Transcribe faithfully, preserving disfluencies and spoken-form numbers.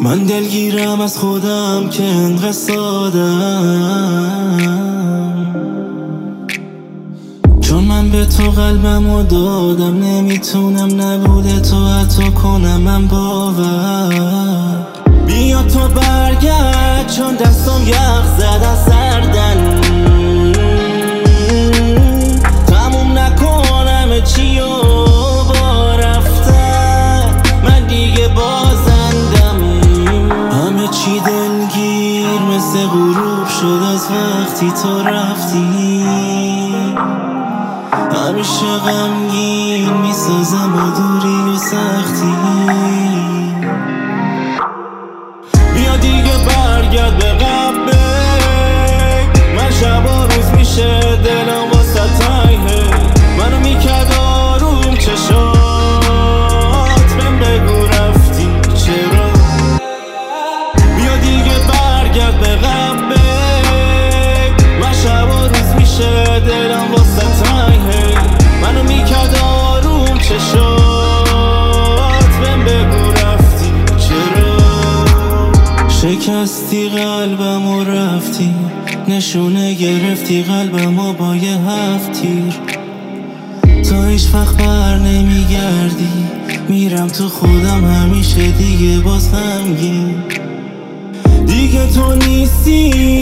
من دلگیرم از خودم که انقدر سادم، چون من به تو قلبمو دادم. نمیتونم نبوده تو حتی کنم من باور. بیا تو برگرد چون دستم یخ زد از سردن. تموم نکنم چی و با رفتن، من دیگه بازندم. همه چی دلگیر مثل غروب شد از وقتی تو رفتی. همیشه غمگین میسازم با دوری و سختی. بیا دیگه برگرد به قبل، من شب و روز میشه دلم واسه تایه. منو میکرد آروم چشات، من بگو رفتی چرا. بیا دیگه برگرد به قبل، من شب و روز میشه دلم واسه تایه. منو میکرد آروم چشات، من بگو رفتی چرا. شکستی قلبم و رفتی، نشونه گرفتی قلبم و با یه هفت تیر. تا هیچ وقت بر نمیگردی، میرم تو خودم همیشه دیگه باز غمگین. دیگه تو نیستی